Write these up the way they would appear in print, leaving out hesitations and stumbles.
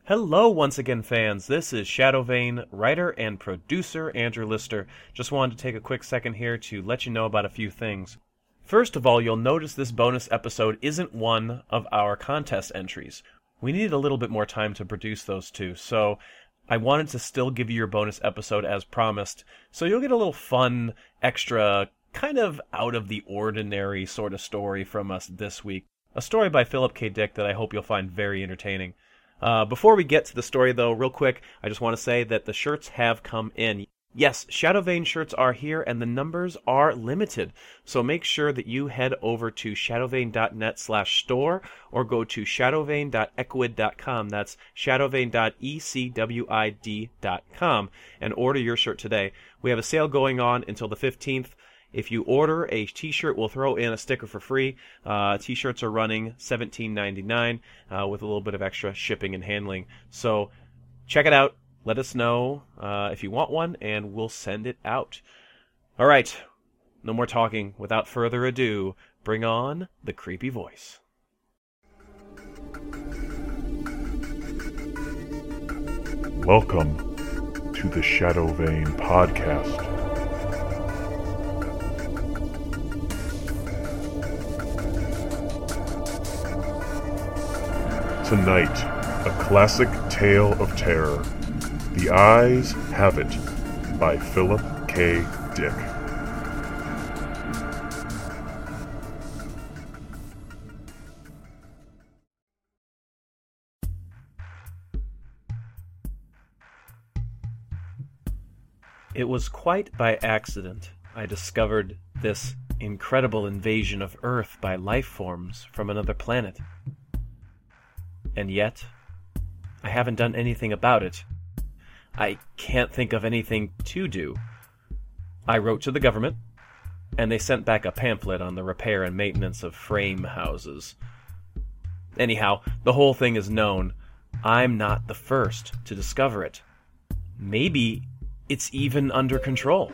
Hello once again, fans. This is Shadowvane writer and producer Andrew Lister. Just wanted to take a quick second here to let you know about a few things. First of all, you'll notice this bonus episode isn't one of our contest entries. We needed a little bit more time to produce those two, so I wanted to still give you your bonus episode as promised. So you'll get a little fun, extra, kind of out of the ordinary sort of story from us this week. A story by Philip K. Dick that I hope you'll find very entertaining. Before we get to the story, though, real quick, I just want to say that the shirts have come in. Yes, Shadowvane shirts are here, and the numbers are limited. So make sure that you head over to shadowvane.net/store or go to shadowvane.ecwid.com. That's shadowvane.ecwid.com and order your shirt today. We have a sale going on until the 15th. If you order a t-shirt, we'll throw in a sticker for free. T-shirts are running $17.99 with a little bit of extra shipping and handling. So check it out. Let us know if you want one, and we'll send it out. All right, no more talking. Without further ado, bring on the creepy voice. Welcome to the Shadowvane podcast. Tonight, a classic tale of terror. The Eyes Have It by Philip K. Dick. It was quite by accident I discovered this incredible invasion of Earth by life forms from another planet. And yet, I haven't done anything about it. I can't think of anything to do. I wrote to the government, and they sent back a pamphlet on the repair and maintenance of frame houses. Anyhow, the whole thing is known. I'm not the first to discover it. Maybe it's even under control.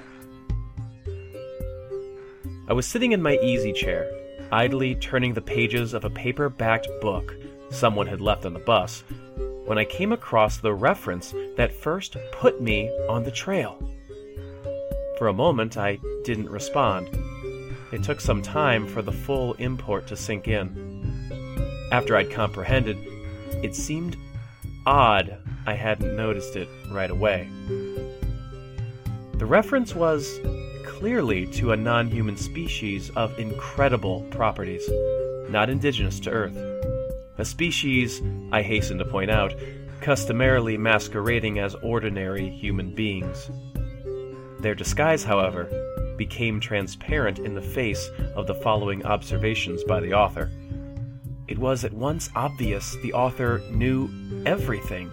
I was sitting in my easy chair, idly turning the pages of a paper-backed book someone had left on the bus, when I came across the reference that first put me on the trail. For a moment, I didn't respond. It took some time for the full import to sink in. After I'd comprehended, it seemed odd I hadn't noticed it right away. The reference was clearly to a non-human species of incredible properties, not indigenous to Earth. A species, I hasten to point out, customarily masquerading as ordinary human beings. Their disguise, however, became transparent in the face of the following observations by the author. It was at once obvious the author knew everything,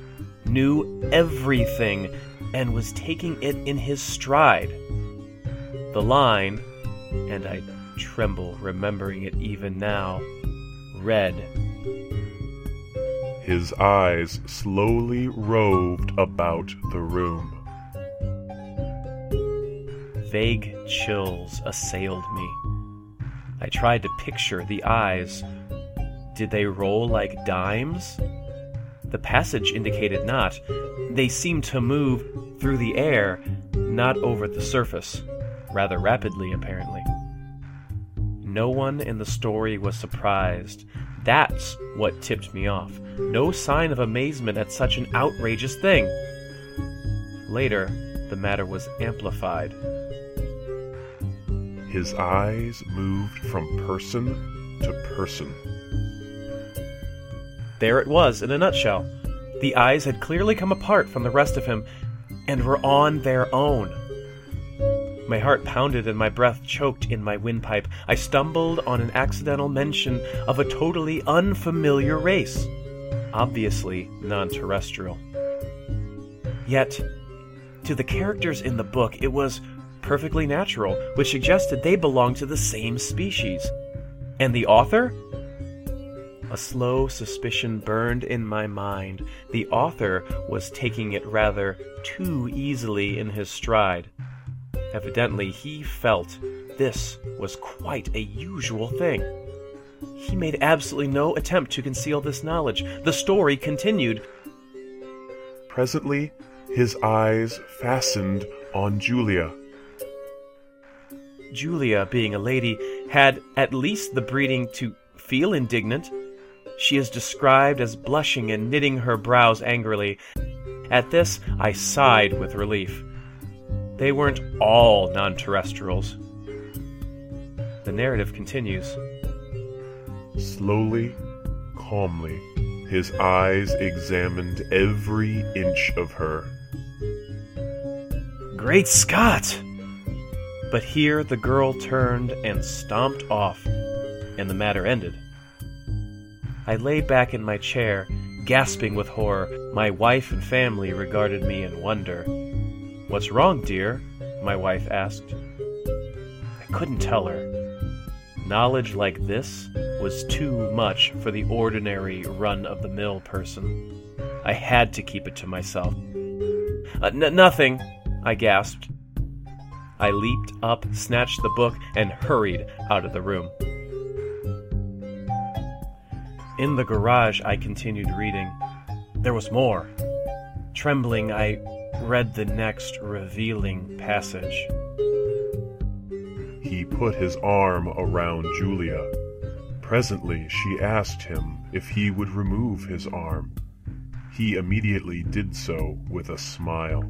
and was taking it in his stride. The line, and I tremble remembering it even now, read, His eyes slowly roved about the room. Vague chills assailed me. I tried to picture the eyes. Did they roll like dimes? The passage indicated not. They seemed to move through the air, not over the surface, rather rapidly, apparently. No one in the story was surprised. That's what tipped me off. No sign of amazement at such an outrageous thing. Later, the matter was amplified. His eyes moved from person to person. There it was, in a nutshell. The eyes had clearly come apart from the rest of him, and were on their own. My heart pounded and my breath choked in my windpipe. I stumbled on an accidental mention of a totally unfamiliar race, obviously non-terrestrial. Yet, to the characters in the book, it was perfectly natural, which suggested they belonged to the same species. And the author? A slow suspicion burned in my mind. The author was taking it rather too easily in his stride. Evidently, he felt this was quite a usual thing. He made absolutely no attempt to conceal this knowledge. The story continued. Presently, his eyes fastened on Julia. Julia, being a lady, had at least the breeding to feel indignant. She is described as blushing and knitting her brows angrily. At this, I sighed with relief. They weren't all non-terrestrials. The narrative continues. Slowly, calmly, his eyes examined every inch of her. Great Scott! But here the girl turned and stomped off, and the matter ended. I lay back in my chair, gasping with horror. My wife and family regarded me in wonder. "What's wrong, dear?" my wife asked. I couldn't tell her. Knowledge like this was too much for the ordinary run-of-the-mill person. I had to keep it to myself. Nothing, I gasped. I leaped up, snatched the book, and hurried out of the room. In the garage, I continued reading. There was more. Trembling, I read the next revealing passage. He put his arm around Julia. Presently, she asked him if he would remove his arm. He immediately did so with a smile.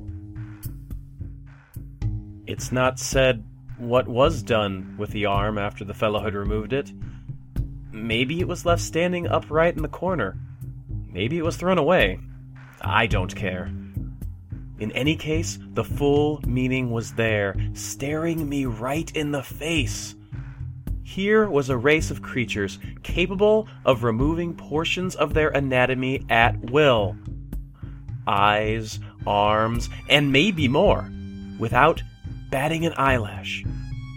It's not said what was done with the arm after the fellow had removed it. Maybe it was left standing upright in the corner. Maybe it was thrown away. I don't care. In any case, the full meaning was there, staring me right in the face. Here was a race of creatures capable of removing portions of their anatomy at will. Eyes, arms, and maybe more, without batting an eyelash.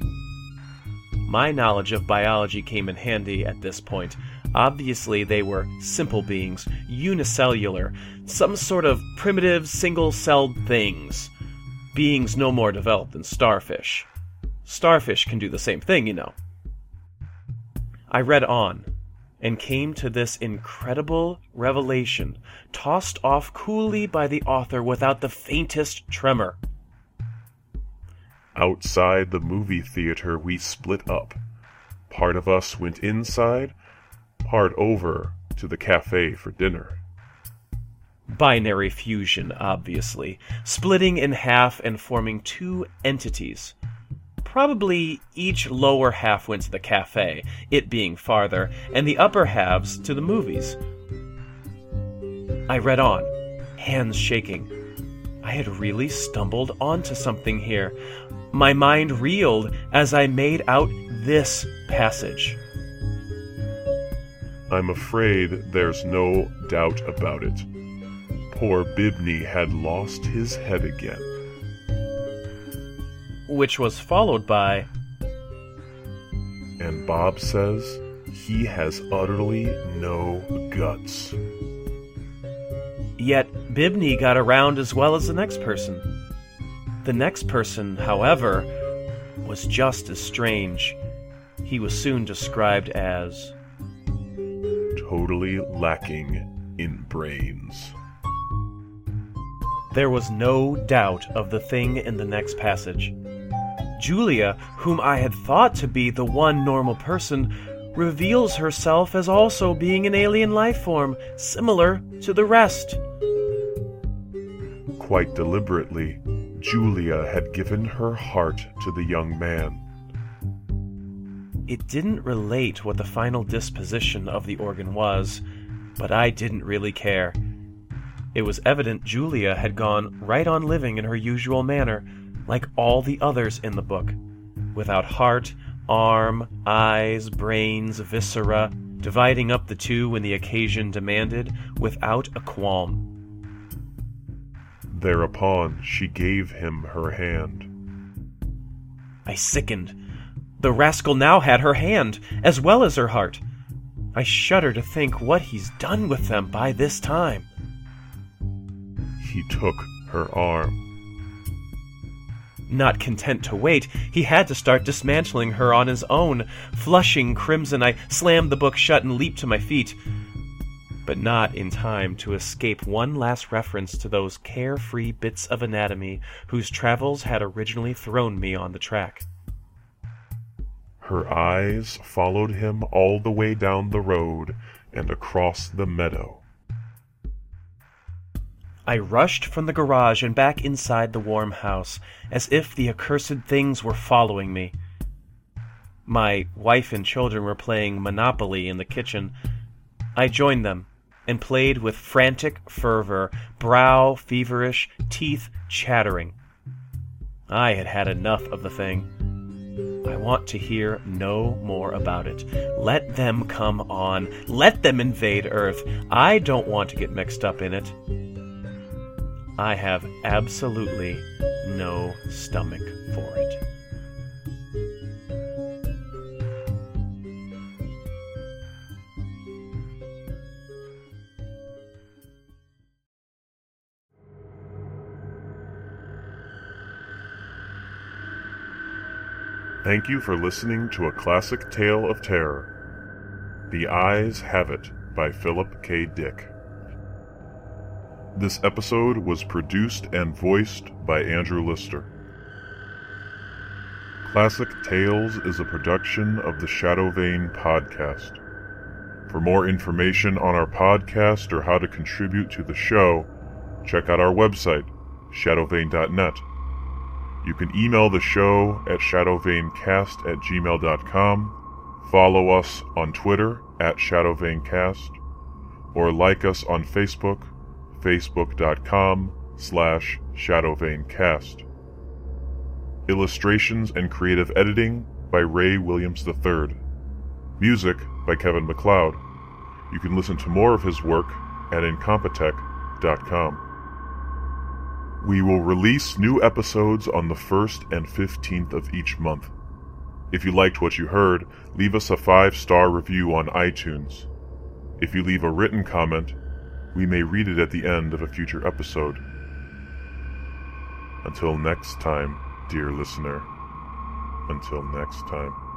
My knowledge of biology came in handy at this point. Obviously, they were simple beings, unicellular, some sort of primitive, single-celled things. Beings no more developed than starfish. Starfish can do the same thing, you know. I read on, and came to this incredible revelation, tossed off coolly by the author without the faintest tremor. Outside the movie theater, we split up. Part of us went inside, part over to the cafe for dinner. Binary fusion, obviously, splitting in half and forming two entities. Probably each lower half went to the cafe, it being farther, and the upper halves to the movies. I read on, hands shaking. I had really stumbled onto something here. My mind reeled as I made out this passage. I'm afraid there's no doubt about it. Poor Bibney had lost his head again. Which was followed by, and Bob says he has utterly no guts. Yet Bibney got around as well as the next person. The next person, however, was just as strange. He was soon described as totally lacking in brains. There was no doubt of the thing in the next passage. Julia, whom I had thought to be the one normal person, reveals herself as also being an alien life form, similar to the rest. Quite deliberately, Julia had given her heart to the young man. It didn't relate what the final disposition of the organ was, but I didn't really care. It was evident Julia had gone right on living in her usual manner, like all the others in the book, without heart, arm, eyes, brains, viscera, dividing up the two when the occasion demanded, without a qualm. Thereupon she gave him her hand. I sickened. The rascal now had her hand, as well as her heart. I shudder to think what he's done with them by this time. He took her arm. Not content to wait, he had to start dismantling her on his own. Flushing crimson, I slammed the book shut and leaped to my feet. but not in time to escape one last reference to those carefree bits of anatomy whose travels had originally thrown me on the track. Her eyes followed him all the way down the road and across the meadow. I rushed from the garage and back inside the warm house, as if the accursed things were following me. My wife and children were playing Monopoly in the kitchen. I joined them and played with frantic fervor, brow feverish, teeth chattering. I had had enough of the thing. I want to hear no more about it. Let them come on. Let them invade Earth. I don't want to get mixed up in it. I have absolutely no stomach for it. Thank you for listening to a classic tale of terror, The Eyes Have It by Philip K. Dick. This episode was produced and voiced by Andrew Lister. Classic Tales is a production of the Shadowvane podcast. For more information on our podcast or how to contribute to the show, check out our website, shadowvane.net. You can email the show at shadowvanecast@gmail.com, follow us on Twitter @shadowvanecast, or like us on Facebook, facebook.com/shadowvanecast. Illustrations and creative editing by Ray Williams III. Music by Kevin MacLeod. You can listen to more of his work at incompetech.com. We will release new episodes on the 1st and 15th of each month. If you liked what you heard, leave us a 5-star review on iTunes. If you leave a written comment, we may read it at the end of a future episode. Until next time, dear listener. Until next time.